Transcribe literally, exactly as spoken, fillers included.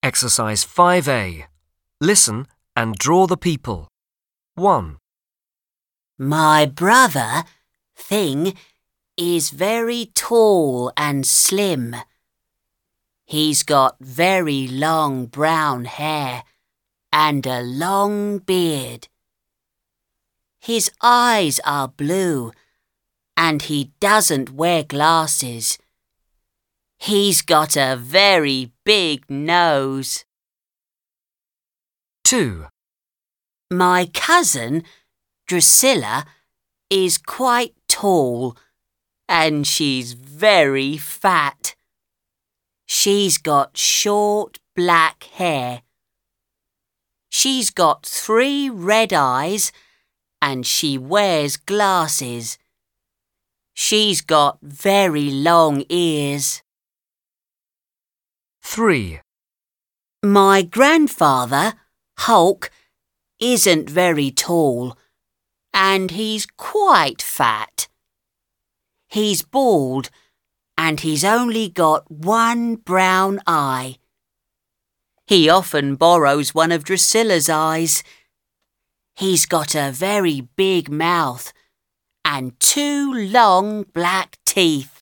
Exercise five A. Listen and draw the people. one. My brother, Thing, is very tall and slim. He's got very long brown hair and a long beard. His eyes are blue and he doesn't wear glasses. He's got a very big nose. two. My cousin, Drusilla, is quite tall and she's very fat. She's got short black hair. She's got three red eyes and she wears glasses. She's got very long ears. three. My grandfather, Hulk, isn't very tall and he's quite fat. He's bald and he's only got one brown eye. He often borrows one of Drusilla's eyes. He's got a very big mouth and two long black teeth.